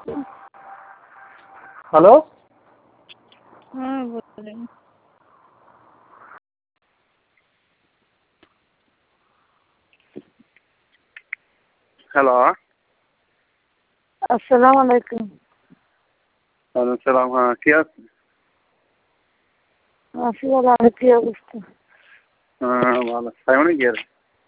Hello. হ্যাঁ বলেন। Hello. আসসালামু আলাইকুম। ওয়ালাইকুম সালাম। হ্যাঁ, কে আছে? আছি ভালো, আর কি অবস্থা? হ্যাঁ ভালো। সাইমনে কি আর?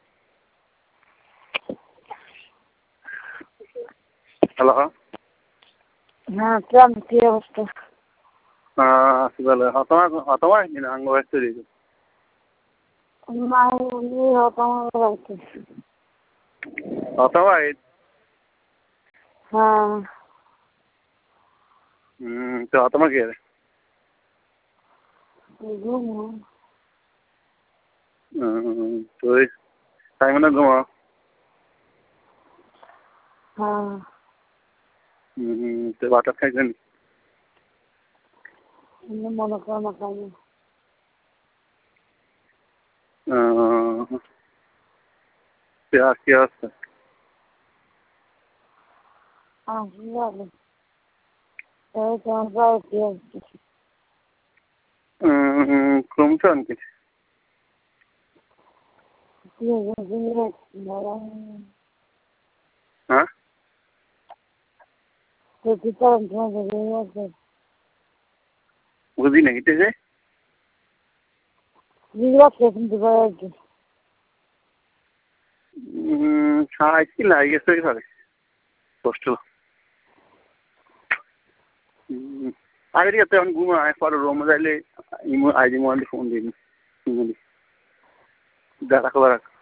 হ্যালো। হ্যাঁ কেন, কি অবস্থা? আছি ভালো। হতমা কিনা আঙ্গ ব্যস্ত দিয়েছে। নাই উনি আমার বাড়িতে। হতমা? হ্যাঁ। তো হতমা কি আর? তো সাইমনে ঘুমা। হ্যাঁ। তো বাটা খাইছেন? মনে করো না খাই। কি অবস্থা? আছি ভালো। এই তোমার বাড়ি কি অবস্থা? কমছে অনেক। হ্যাঁ বুঝি না কিতেছে। আজকে লাগে গেছে ঘরে কষ্ট। আগে এত এখন ঘুমা পরে রোমে যাইলে আইজি মোবাইল ফোন দিন দেখা খবর রাখ।